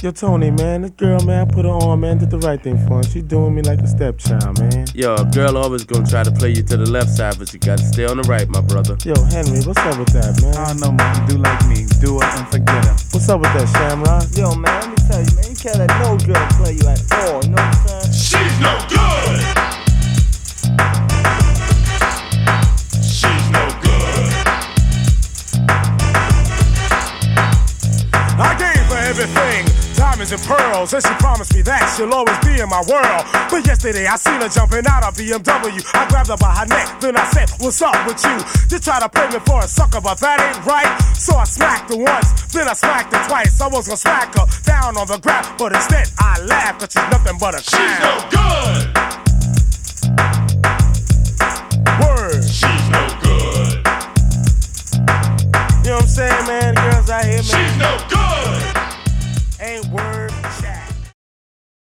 Yo, Tony, man, this girl, man, I put her on, man, did the right thing for her. She doing me like a stepchild, man. Yo, a girl always gonna try to play you to the left side, but you gotta stay on the right, my brother. Yo, Henry, what's up with that, man? I don't know, man. Do like me. Do it and forget her. What's up with that, Shamrock? Yo, man, let me tell you, man, you can't let no girl play you at all, you know what I'm saying? She's no good! She's no good. I gave her everything, diamonds and pearls, and she promised me that she'll always be in my world. But yesterday I seen her jumping out of BMW. I grabbed her by her neck, then I said, what's up with you? You try to play me for a sucker, but that ain't right. So I smacked her once, then I smacked her twice. I was gonna smack her down on the ground, but instead I laughed, cause she's nothing but a clown. She's no good! Word. She's no good. You know what I'm saying, man? The girls out here, man. She's no good! Ain't word.